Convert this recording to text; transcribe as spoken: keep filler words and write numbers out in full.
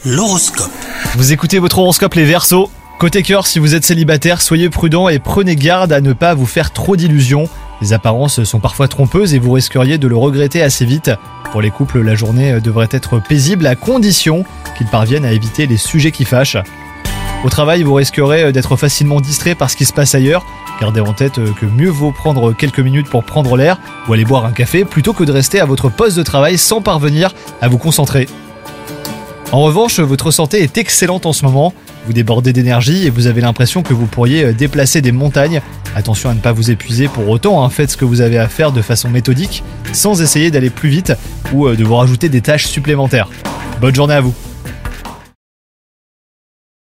L'horoscope. Vous écoutez votre horoscope les Verseaux. Côté cœur, si vous êtes célibataire, soyez prudent et prenez garde à ne pas vous faire trop d'illusions. Les apparences sont parfois trompeuses et vous risqueriez de le regretter assez vite. Pour les couples, la journée devrait être paisible à condition qu'ils parviennent à éviter les sujets qui fâchent. Au travail, vous risquerez d'être facilement distrait par ce qui se passe ailleurs. Gardez en tête que mieux vaut prendre quelques minutes pour prendre l'air ou aller boire un café plutôt que de rester à votre poste de travail sans parvenir à vous concentrer. En revanche, votre santé est excellente en ce moment. Vous débordez d'énergie et vous avez l'impression que vous pourriez déplacer des montagnes. Attention à ne pas vous épuiser pour autant, hein. Faites ce que vous avez à faire de façon méthodique, sans essayer d'aller plus vite ou de vous rajouter des tâches supplémentaires. Bonne journée à vous.